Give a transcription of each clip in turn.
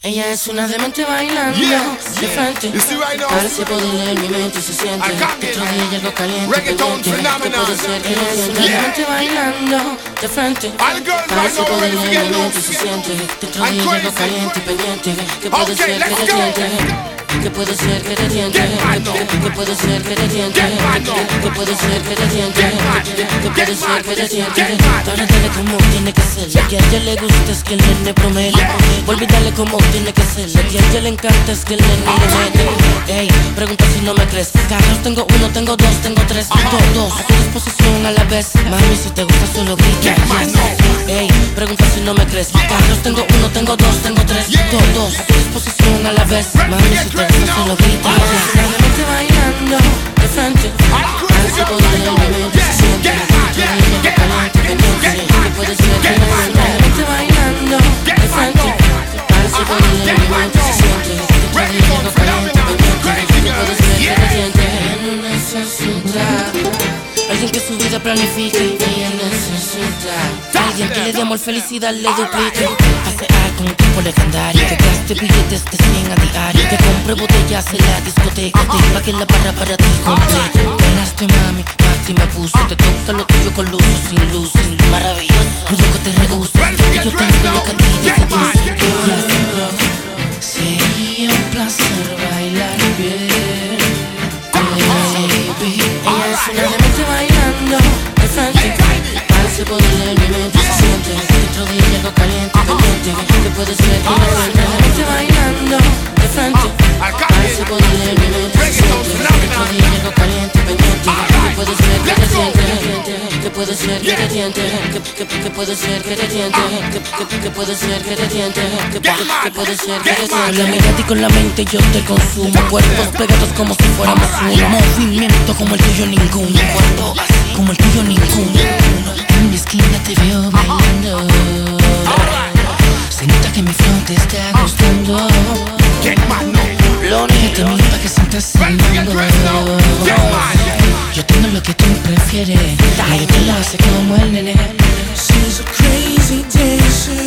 Ella es una demente bailando de frente. Parece poder leer mi mente y se siente dentro de ella algo caliente, pendiente. Que puede ser que ella es una demente bailando de frente. Parece poder leer mi mente y se siente dentro de ella algo caliente, pendiente. Que puede ser que te tiente. Que puede ser que te tiente, que puede ser que te tiente, que puede ser que te tiente, que puede ser que te tiente. Ahora dale como tiene que ser, que a ella le gusta es que el nene promete. Olvídale como tiene que ser, que a ella le encanta es que el nene le mete. Ey, pregunta si no me crees. Carros tengo uno, tengo dos, tengo tres, dos a tu disposición a la vez. Mami, si te gusta solo grita, yes. Ey, pregunta si no me crees. Carros tengo uno, tengo dos, tengo tres, dos a tu disposición a la vez. Mami, si te gusta solo grita, yes. La demente bailando de frente. Parece poder leer mi mente, se siente dentro de ella caliente, pendiente. Que puede ser que no sea. La demente bailando de frente. Parece poder leer mi mente, se siente dentro de ella caliente, pendiente. Que puede ser que te tiente. Ella necesita alguien que su vida planifique. Ella necesita alguien que le dé amor, felicidad, le duplique. Pasear con un tipo legendario, que gaste billetes de 100 a diario, que compre botellas en la discoteca, pa' que la barra para ti complete. Ganaste mami, Maxi me puso. Te toca lo tuyo con luz o sin luz. Maravilloso, cuido que te reduce. Que yo tengo lo que a ti te seduce. Sería un placer bailar bien, baby. Ella es una demente bailando de frente. Parece poder leer mi mente, se siente dentro de ella algo caliente, pendiente. Que puede ser que no sea. La demente bailando de frente. Parece poder leer mi mente, se siente dentro de ella algo caliente, pendiente. Que puede ser que te siente, que puede ser que te tiente, que puede ser que te tiente, que puede ser que te tiente, que puede ser que te tiente. Con la mirada y con la mente yo te consumo. Cuerpos pegados como si fuéramos uno. Movimiento como el tuyo ninguno. Cuerpo así como el tuyo ninguno. En mi esquina te veo bailando. Se nota que mi flow te está gustando. Lo único que mira pa' que sientas el mundo. Yo tengo lo que tú prefieres. Yo te lo hace como el nene. She's a crazy dancer.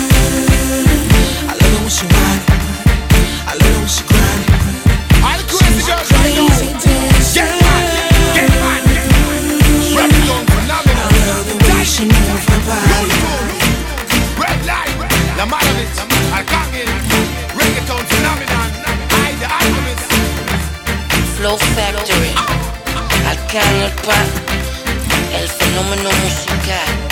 I love it when she whine. I love it when she grind. She's a crazy dancer. Get mine. Reggaeton phenomenal. I love the way she moves her body. Red light, la Maravich, Arcángel, Reggaeton phenomenon. I, the Alchemist. Flow Factory, Arcángel Pa, el fenómeno musical.